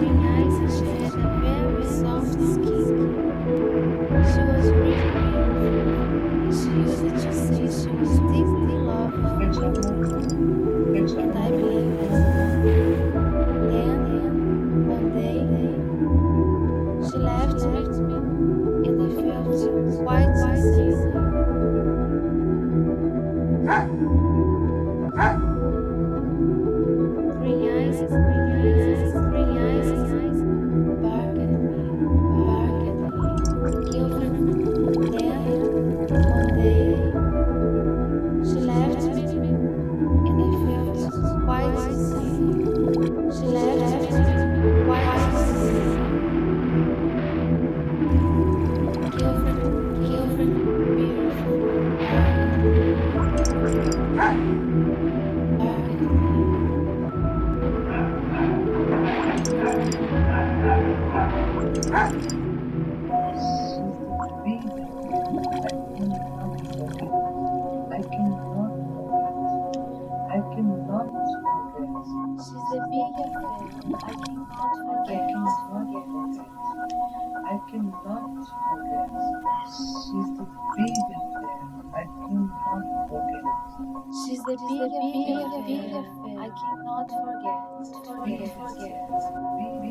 green eyes and she had a very soft skin. She was really beautiful, and she used to say she was deeply in love with me, and I believed it. Then, one day, she left me, and I felt quite insane. Green eyes, green eyes, green eyes, barked at me, barked at me, Gilfred. Then, one day, she left me, and I felt quite insane. She left me, quite insane. Gilfred, Gilfred, beautiful, barked at me, barked at me. She's the baby I cannot forget. I cannot forget. I cannot forget. She's the big affair. I cannot I forget, cannot forget. forget. I cannot forget. She's the baby affair I cannot forget. She's the big affair. I cannot forget, forget, forget. Baby